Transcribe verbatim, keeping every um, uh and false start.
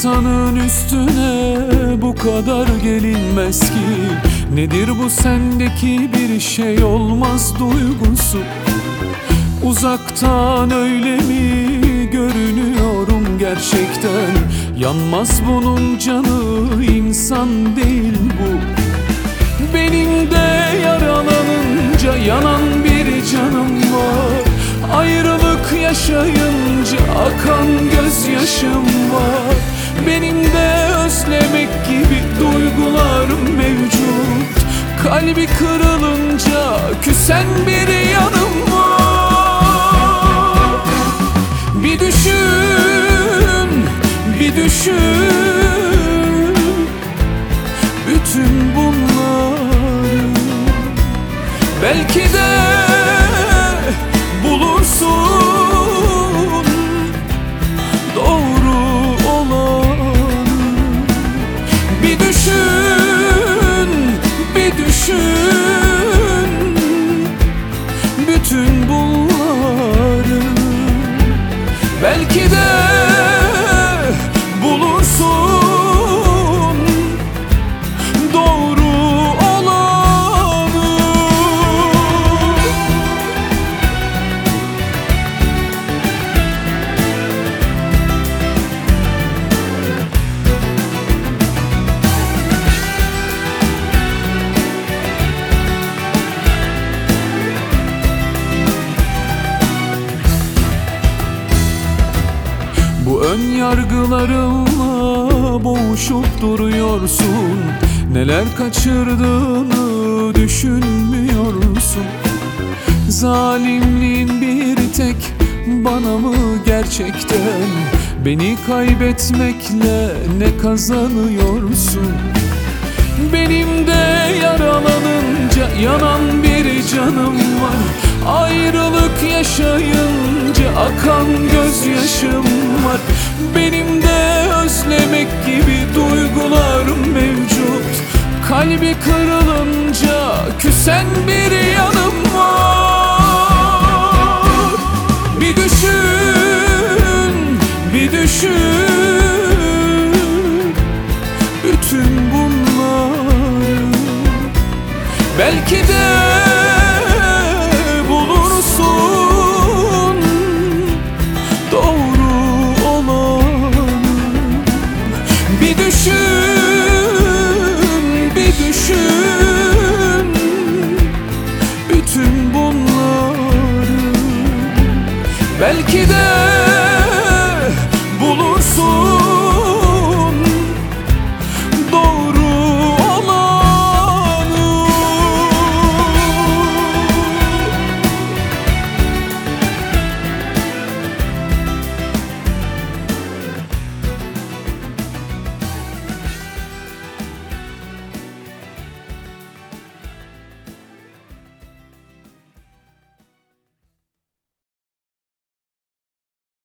İnsanın üstüne bu kadar gelinmez ki. Nedir bu sendeki bir şey olmaz duygusu? Uzaktan öyle mi görünüyorum gerçekten? Yanmaz bunun canı, insan değil bu. Benim de yaralanınca yanan bir canım var. Ayrılık yaşayınca akan gözyaşım var. Benim de özlemek gibi duygularım mevcut. Kalbi kırılınca küsen bir yanım var. Bir düşün, bir düşün bütün bunları. Belki de bulursun doğru olanı. Bir düşün, bir düşün bütün bunları. Belki de bulursun doğru olanı. Bu ön yargılarınla boğuşup duruyorsun. Neler kaçırdığını düşünmüyorsun. Zalimliğin bir tek bana mı gerçekten? Beni kaybetmekle ne kazanıyorsun? Benim de yaralanınca yanan bir canım var. Ayrılık yaşayınca akan gözyaşım var. Benim de özlemek gibi duygularım mevcut. Kalbi kırılınca küsen bir yanım var. Bir düşün, bir düşün bütün bunları. Belki de bulursun doğru olanı. Bir düşün, bir düşün bütün bunları. Belki de